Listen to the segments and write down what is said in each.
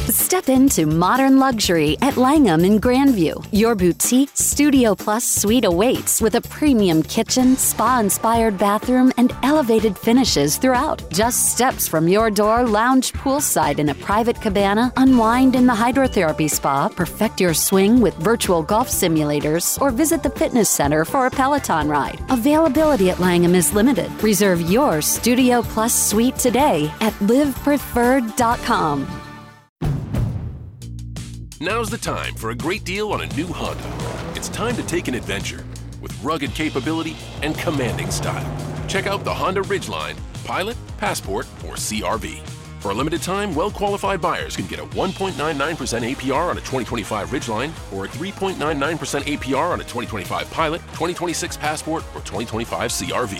Step into modern luxury at Langham in Grandview. Your boutique Studio Plus suite awaits with a premium kitchen, spa-inspired bathroom, and elevated finishes throughout. Just steps from your door, lounge poolside in a private cabana, unwind in the hydrotherapy spa, perfect your swing with virtual golf simulators, or visit the fitness center for a Peloton ride. Availability at Langham is limited. Reserve your Studio Plus suite today at livepreferred.com. Now's the time for a great deal on a new Honda. It's time to take an adventure with rugged capability and commanding style. Check out the Honda Ridgeline, Pilot, Passport, or CR-V. For a limited time, well-qualified buyers can get a 1.99% APR on a 2025 Ridgeline or a 3.99% APR on a 2025 Pilot, 2026 Passport, or 2025 CR-V.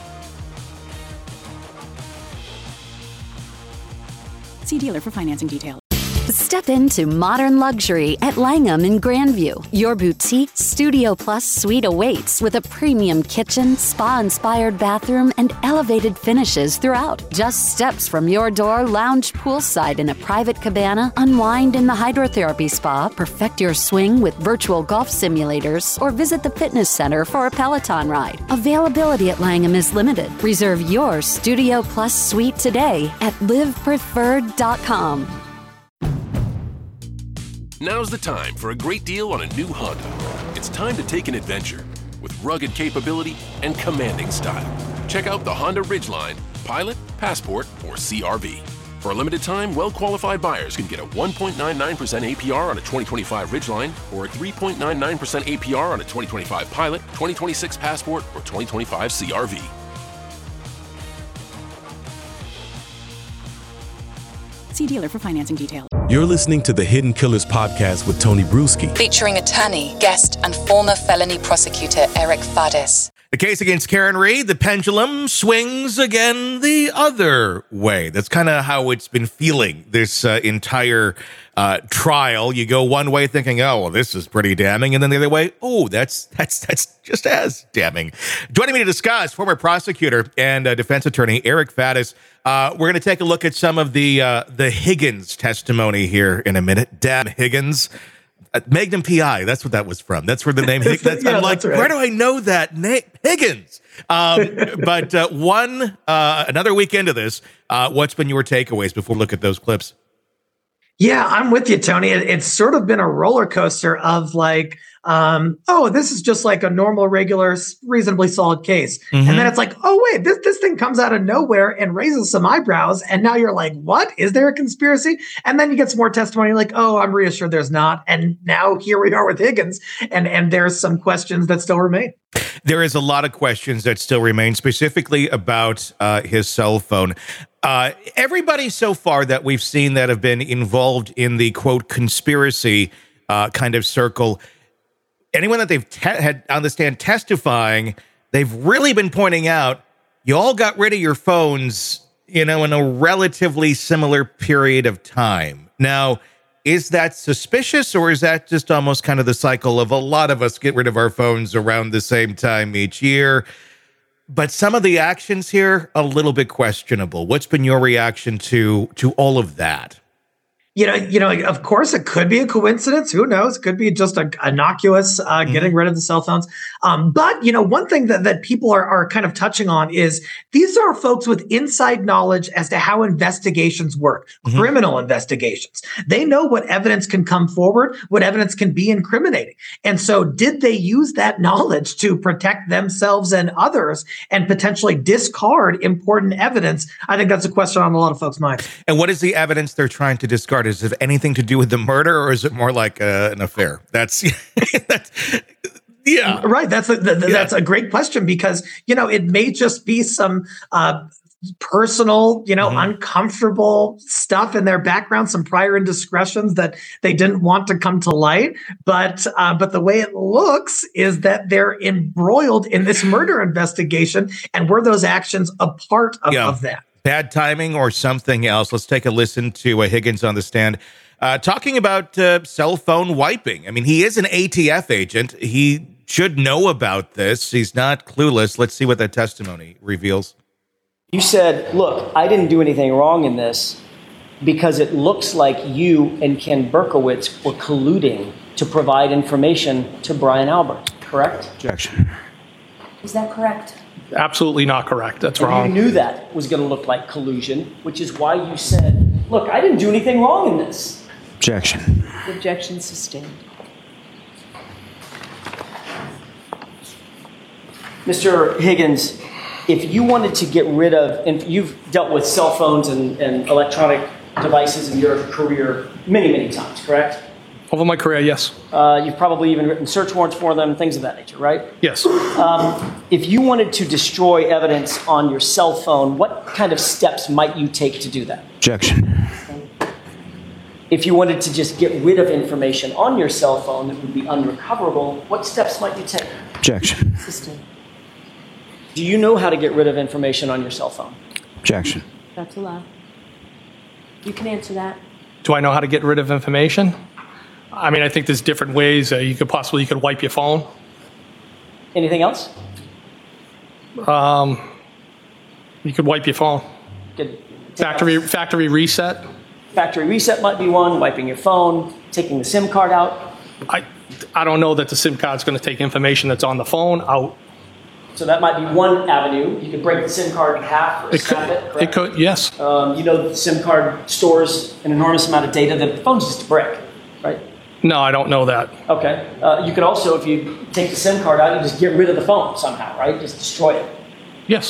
See dealer for financing details. Step into modern luxury at Langham in Grandview. Your boutique Studio Plus suite awaits with a premium kitchen, spa-inspired bathroom, and elevated finishes throughout. Just steps from your door, lounge poolside in a private cabana, unwind in the hydrotherapy spa, perfect your swing with virtual golf simulators, or visit the fitness center for a Peloton ride. Availability at Langham is limited. Reserve your Studio Plus suite today at livepreferred.com. Now's the time for a great deal on a new Honda. It's time to take an adventure with rugged capability and commanding style. Check out the Honda Ridgeline, Pilot, Passport, or CR-V. For a limited time, well-qualified buyers can get a 1.99% APR on a 2025 Ridgeline or a 3.99% APR on a 2025 Pilot, 2026 Passport, or 2025 CR-V. See dealer for financing details. You're listening to the Hidden Killers podcast with Tony Bruschi. Featuring attorney, guest, and former felony prosecutor Eric Fadis. The case against Karen Read, the pendulum swings again the other way. That's kind of how it's been feeling this entire trial. You go one way thinking, oh, well, this is pretty damning. And then the other way, oh, that's just as damning. Joining me to discuss, former prosecutor and defense attorney Eric Fadis. We're going to take a look at some of the Higgins testimony here in a minute. Damn Higgins. Magnum P.I., that's what that was from. That's where the name Higgins. I'm like, right. Where do I know that name? Higgins. But another week into this, what's been your takeaways before we look at those clips? Yeah, I'm with you, Tony. It's sort of been a roller coaster of like, this is just like a normal, regular, reasonably solid case. Mm-hmm. And then it's like, oh, wait, this thing comes out of nowhere and raises some eyebrows. And now you're like, what? Is there a conspiracy? And then you get some more testimony like, oh, I'm reassured there's not. And now here we are with Higgins. And there's some questions that still remain. There is a lot of questions that still remain, specifically about his cell phone. Everybody so far that we've seen that have been involved in the, quote, conspiracy kind of circle, anyone that they've had on the stand testifying, they've really been pointing out, you all got rid of your phones, in a relatively similar period of time. Now, is that suspicious, or is that just almost kind of the cycle of a lot of us get rid of our phones around the same time each year? But some of the actions here, a little bit questionable. What's been your reaction to all of that? Of course, it could be a coincidence. Who knows? It could be just a innocuous getting rid of the cell phones. But one thing that people are kind of touching on is these are folks with inside knowledge as to how investigations work, criminal investigations. They know what evidence can come forward, what evidence can be incriminating. And so did they use that knowledge to protect themselves and others and potentially discard important evidence? I think that's a question on a lot of folks' minds. And what is the evidence they're trying to discard? Is it anything to do with the murder, or is it more like an affair? Yeah. Right. That's a great question because, it may just be some personal, uncomfortable stuff in their background, some prior indiscretions that they didn't want to come to light. But the way it looks is that they're embroiled in this murder investigation. And were those actions a part of that? Bad timing or something else? Let's take a listen to Higgins on the stand talking about cell phone wiping. I mean, he is an ATF agent. He should know about this. He's not clueless. Let's see what that testimony reveals. You said, look, I didn't do anything wrong in this. because it looks like you and Ken Berkowitz were colluding to provide information to Brian Albert, correct? Objection. Is that correct? Absolutely not correct. That's wrong. You knew that was going to look like collusion, which is why you said, look, I didn't do anything wrong in this. Objection. Objection sustained. Mr. Higgins, if you wanted to get rid of, and you've dealt with cell phones and electronic devices in your career many, many times, correct? Over my career, yes. You've probably even written search warrants for them, things of that nature, right? Yes. If you wanted to destroy evidence on your cell phone, what kind of steps might you take to do that? Objection. If you wanted to just get rid of information on your cell phone that would be unrecoverable, what steps might you take? Objection. Sustained. Do you know how to get rid of information on your cell phone? Objection. That's allowed. You can answer that. Do I know how to get rid of information? I mean, I think there's different ways. You could wipe your phone. Anything else? You could wipe your phone. Factory reset. Factory reset might be one. Wiping your phone. Taking the SIM card out. I don't know that the SIM card's going to take information that's on the phone out. So that might be one avenue. You could break the SIM card in half or snap it, correct? It could, yes. You know that the SIM card stores an enormous amount of data that the phone's just a brick, right? No, I don't know that. Okay. You could also, if you take the SIM card out, you just get rid of the phone somehow, right? Just destroy it. Yes.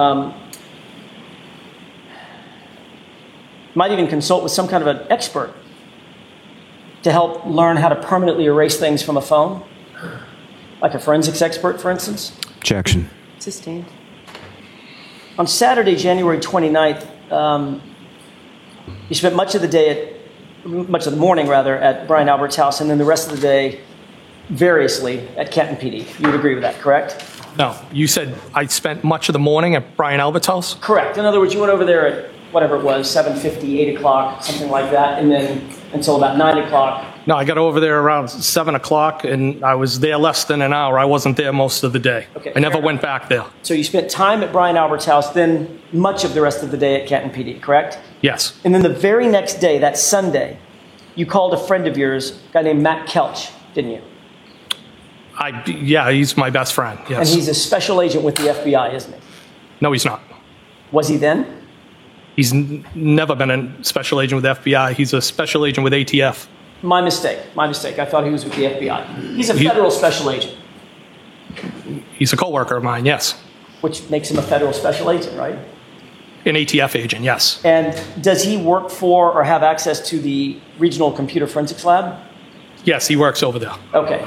Might even consult with some kind of an expert to help learn how to permanently erase things from a phone, like a forensics expert, for instance. Objection. Sustained. On Saturday, January 29th, you spent much of the morning at Brian Albert's house, and then the rest of the day, variously, at Canton PD. You would agree with that, correct? No. You said I spent much of the morning at Brian Albert's house? Correct. In other words, you went over there at whatever it was, 7:50, 8 o'clock, something like that, and then until about 9 o'clock. No, I got over there around 7 o'clock, and I was there less than an hour. I wasn't there most of the day. Okay, I never went back there. So you spent time at Brian Albert's house, then much of the rest of the day at Canton PD, correct? Yes. And then the very next day, that Sunday, you called a friend of yours, a guy named Matt Kelch, didn't you? Yeah, he's my best friend, yes. And he's a special agent with the FBI, isn't he? No, he's not. Was he then? He's never been a special agent with the FBI. He's a special agent with ATF. My mistake. I thought he was with the FBI. He's a federal special agent. He's a co-worker of mine, yes. Which makes him a federal special agent, right? An ATF agent, yes. And does he work for or have access to the Regional Computer Forensics Lab? Yes, he works over there. Okay.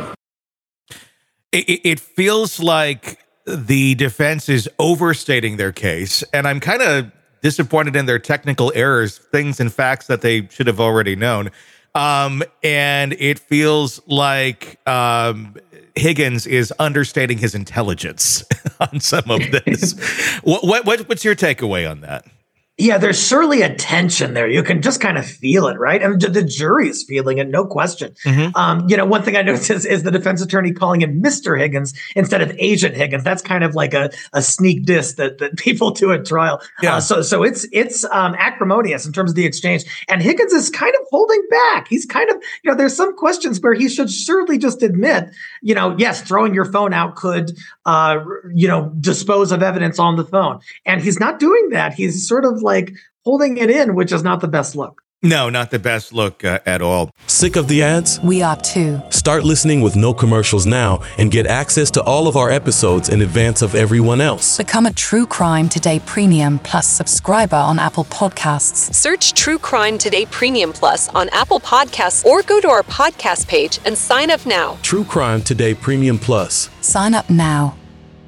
It feels like the defense is overstating their case, and I'm kind of disappointed in their technical errors, things and facts that they should have already known. And it feels like Higgins is understating his intelligence on some of this. What's your takeaway on that? Yeah, there's surely a tension there. You can just kind of feel it, right? I mean, the jury is feeling it, no question. Mm-hmm. One thing I noticed is the defense attorney calling him Mr. Higgins instead of Agent Higgins. That's kind of like a sneak diss that people do at trial. Yeah. So it's acrimonious in terms of the exchange. And Higgins is kind of holding back. He's kind of, there's some questions where he should surely just admit, yes, throwing your phone out could, dispose of evidence on the phone. And he's not doing that. He's sort of like holding it in, which is not the best look. No, not the best look at all. Sick of the ads? We are too. Start listening with no commercials now and get access to all of our episodes in advance of everyone else. Become a True Crime Today Premium Plus subscriber on Apple Podcasts. Search True Crime Today Premium Plus on Apple Podcasts or go to our podcast page and sign up now. True Crime Today Premium Plus. Sign up now.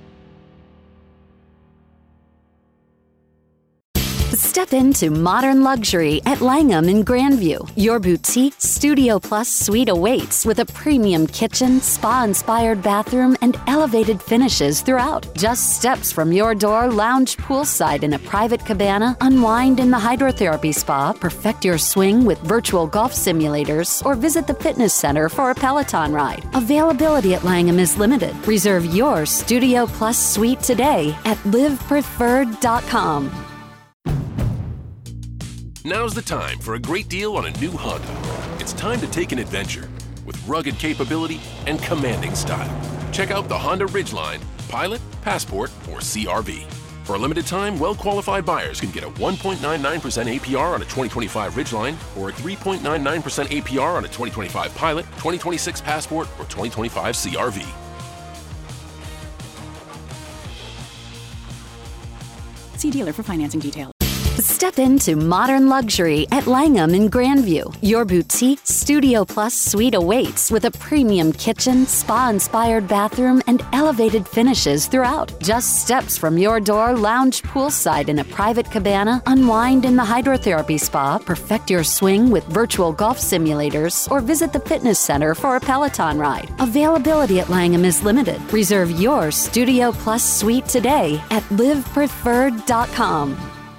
Step into modern luxury at Langham in Grandview. Your boutique Studio Plus suite awaits with a premium kitchen, spa-inspired bathroom, and elevated finishes throughout. Just steps from your door, lounge poolside in a private cabana, unwind in the hydrotherapy spa, perfect your swing with virtual golf simulators, or visit the fitness center for a Peloton ride. Availability at Langham is limited. Reserve your Studio Plus suite today at livepreferred.com. Now's the time for a great deal on a new Honda. It's time to take an adventure with rugged capability and commanding style. Check out the Honda Ridgeline, Pilot, Passport, or CR-V. For a limited time, well-qualified buyers can get a 1.99% APR on a 2025 Ridgeline or a 3.99% APR on a 2025 Pilot, 2026 Passport, or 2025 CR-V. See dealer for financing details. Step into modern luxury at Langham in Grandview. Your boutique Studio Plus suite awaits with a premium kitchen, spa-inspired bathroom, and elevated finishes throughout. Just steps from your door, lounge poolside in a private cabana, unwind in the hydrotherapy spa, perfect your swing with virtual golf simulators, or visit the fitness center for a Peloton ride. Availability at Langham is limited. Reserve your Studio Plus suite today at livepreferred.com.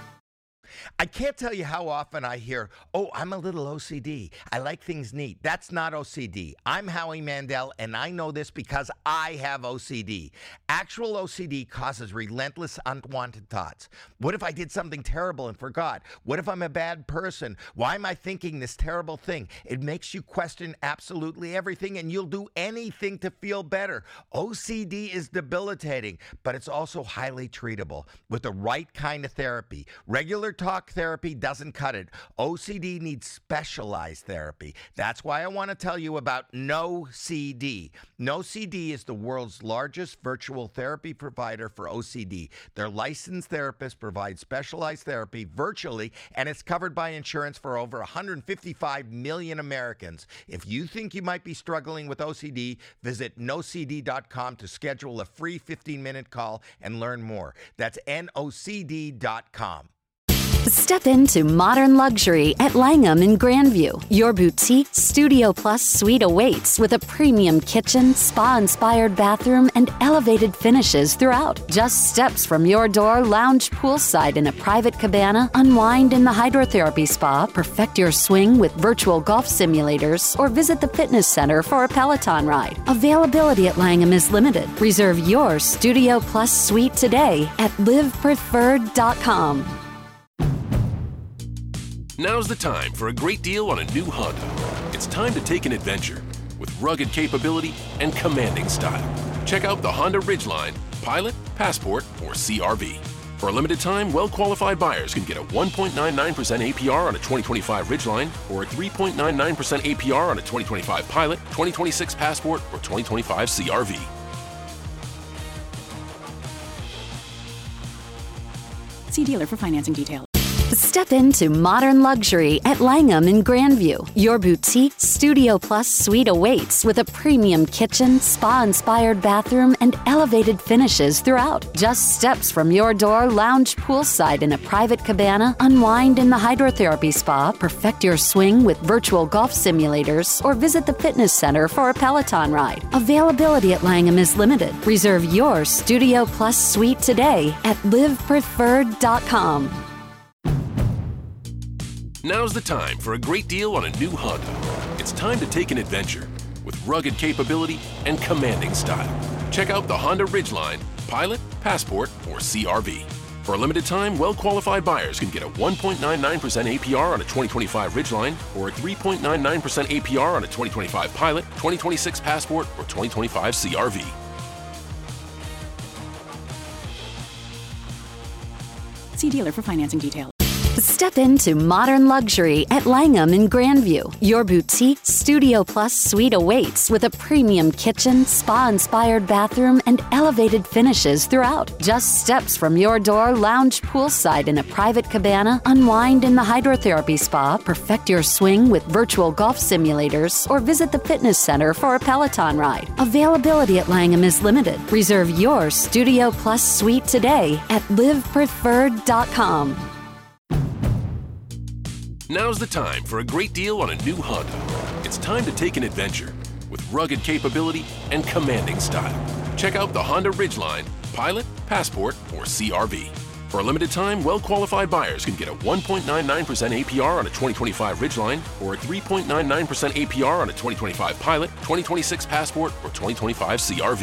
I can't tell you how often I hear, oh, I'm a little OCD. I like things neat. That's not OCD. I'm Howie Mandel, and I know this because I have OCD. Actual OCD causes relentless, unwanted thoughts. What if I did something terrible and forgot? What if I'm a bad person? Why am I thinking this terrible thing? It makes you question absolutely everything, and you'll do anything to feel better. OCD is debilitating, but it's also highly treatable with the right kind of therapy. Regular talk therapy doesn't cut it. OCD needs specialized therapy. That's why I want to tell you about NoCD. NoCD is the world's largest virtual therapy provider for OCD. Their licensed therapists provide specialized therapy virtually, and it's covered by insurance for over 155 million Americans. If you think you might be struggling with OCD, visit nocd.com to schedule a free 15-minute call and learn more. That's nocd.com. Step into modern luxury at Langham in Grandview. Your boutique Studio Plus suite awaits with a premium kitchen, spa-inspired bathroom, and elevated finishes throughout. Just steps from your door, lounge poolside in a private cabana, unwind in the hydrotherapy spa, perfect your swing with virtual golf simulators, or visit the fitness center for a Peloton ride. Availability at Langham is limited. Reserve your Studio Plus suite today at livepreferred.com. Now's the time for a great deal on a new Honda. It's time to take an adventure with rugged capability and commanding style. Check out the Honda Ridgeline, Pilot, Passport, or CR-V. For a limited time, well-qualified buyers can get a 1.99% APR on a 2025 Ridgeline or a 3.99% APR on a 2025 Pilot, 2026 Passport, or 2025 CR-V. See dealer for financing details. Step into modern luxury at Langham in Grandview. Your boutique Studio Plus suite awaits with a premium kitchen, spa-inspired bathroom, and elevated finishes throughout. Just steps from your door, lounge poolside in a private cabana, unwind in the hydrotherapy spa, perfect your swing with virtual golf simulators, or visit the fitness center for a Peloton ride. Availability at Langham is limited. Reserve your Studio Plus suite today at livepreferred.com. Now's the time for a great deal on a new Honda. It's time to take an adventure with rugged capability and commanding style. Check out the Honda Ridgeline, Pilot, Passport, or CR-V. For a limited time, well-qualified buyers can get a 1.99% APR on a 2025 Ridgeline or a 3.99% APR on a 2025 Pilot, 2026 Passport, or 2025 CR-V. See dealer for financing details. Step into modern luxury at Langham in Grandview. Your boutique Studio Plus suite awaits with a premium kitchen, spa-inspired bathroom, and elevated finishes throughout. Just steps from your door, lounge poolside in a private cabana, unwind in the hydrotherapy spa, perfect your swing with virtual golf simulators, or visit the fitness center for a Peloton ride. Availability at Langham is limited. Reserve your Studio Plus suite today at livepreferred.com. Now's the time for a great deal on a new Honda. It's time to take an adventure with rugged capability and commanding style. Check out the Honda Ridgeline, Pilot, Passport, or CR-V. For a limited time, well-qualified buyers can get a 1.99% APR on a 2025 Ridgeline or a 3.99% APR on a 2025 Pilot, 2026 Passport, or 2025 CR-V.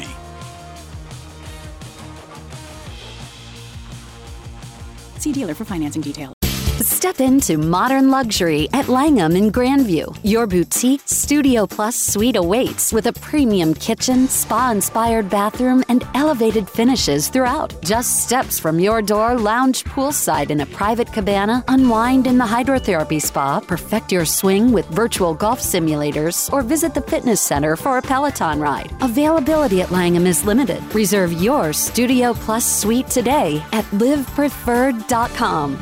See dealer for financing details. Step Step into modern luxury at Langham in Grandview. Your boutique Studio Plus suite awaits with a premium kitchen, spa-inspired bathroom, and elevated finishes throughout. Just steps from your door, lounge poolside in a private cabana, unwind in the hydrotherapy spa, perfect your swing with virtual golf simulators, or visit the fitness center for a Peloton ride. Availability at Langham is limited. Reserve your Studio Plus suite today at livepreferred.com.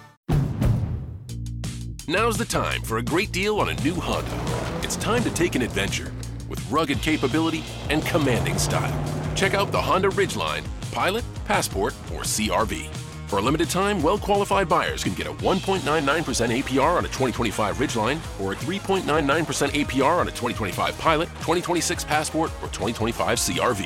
Now's the time for a great deal on a new Honda. It's time to take an adventure with rugged capability and commanding style. Check out the Honda Ridgeline, Pilot, Passport, or CR-V. For a limited time, well-qualified buyers can get a 1.99% APR on a 2025 Ridgeline or a 3.99% APR on a 2025 Pilot, 2026 Passport, or 2025 CR-V.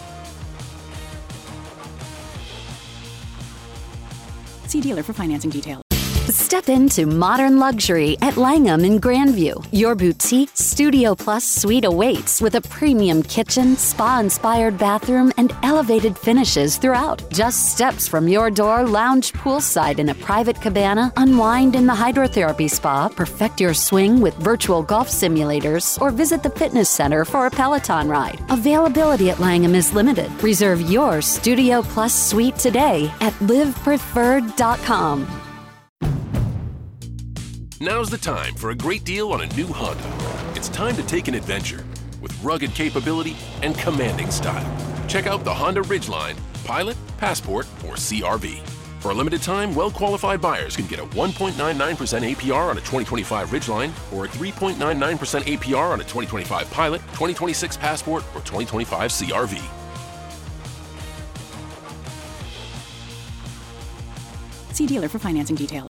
See dealer for financing details. Step into modern luxury at Langham in Grandview. Your boutique Studio Plus suite awaits with a premium kitchen, spa-inspired bathroom, and elevated finishes throughout. Just steps from your door, lounge poolside in a private cabana, unwind in the hydrotherapy spa, perfect your swing with virtual golf simulators, or visit the fitness center for a Peloton ride. Availability at Langham is limited. Reserve your Studio Plus suite today at livepreferred.com. Now's the time for a great deal on a new Honda. It's time to take an adventure with rugged capability and commanding style. Check out the Honda Ridgeline, Pilot, Passport, or CR-V. For a limited time, well-qualified buyers can get a 1.99% APR on a 2025 Ridgeline or a 3.99% APR on a 2025 Pilot, 2026 Passport, or 2025 CR-V. See dealer for financing details.